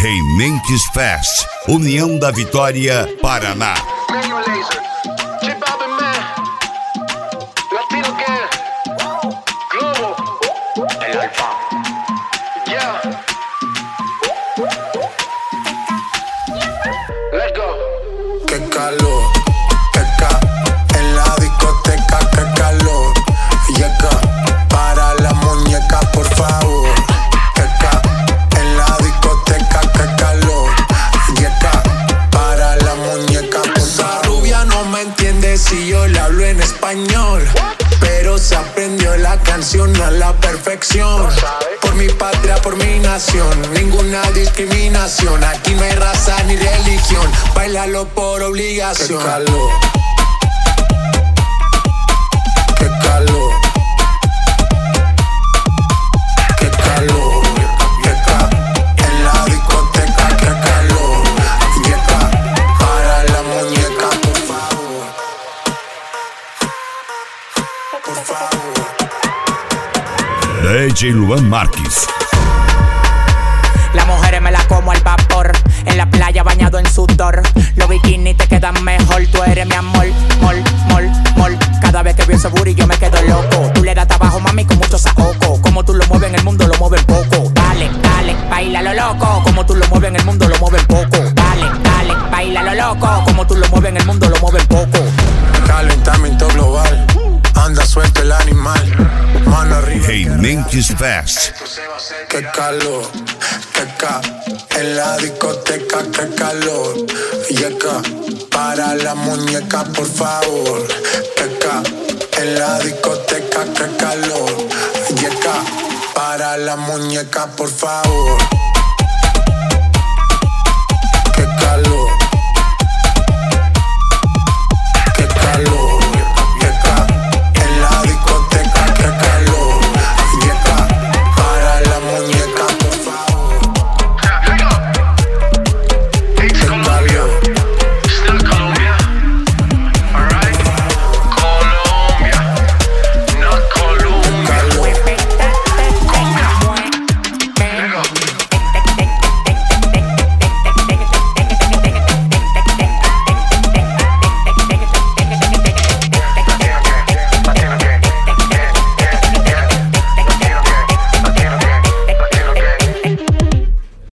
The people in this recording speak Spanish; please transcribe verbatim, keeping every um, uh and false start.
Rementes Fest, União da Vitória, Paraná. Qué calor, qué ca en la discoteca, qué calor. Llega para la muñeca, por favor. Qué ca en la discoteca, qué calor. Llega para la muñeca, por favor. Esa rubia no me entiende si yo le hablo en español, pero se aprendió la canción a la perfección. Por mi patria, por mi nación, ninguna discriminación. Aquí no hay raza ni religión, bailalo por obligación. Qué calor, qué calor, qué calor, qué ca en la discoteca, qué calor. Llega para la muñeca, por favor, por favor. D J Luan Marques. Las mujeres me la como al vapor, en la playa bañado en sudor. Los bikinis te quedan mejor, tú eres mi amor, mol, mol, mol. Cada vez que veo ese booty yo me quedo loco. Tú le das trabajo, mami, con mucho saoco. Como tú lo mueves en el mundo, lo mueven poco. Dale, dale, baila lo loco. Como tú lo mueves en el mundo, lo mueven poco. Dale, dale, baila lo loco. Como tú lo mueves en el mundo, lo mueven poco. Calentamiento global, anda suelto el animal. Mano arriba. Rementes Fest. Qué calor, qué ca en la discoteca, qué calor. Llega para la muñeca, por favor. Qué ca en la discoteca, qué calor. Llega para la muñeca, por favor.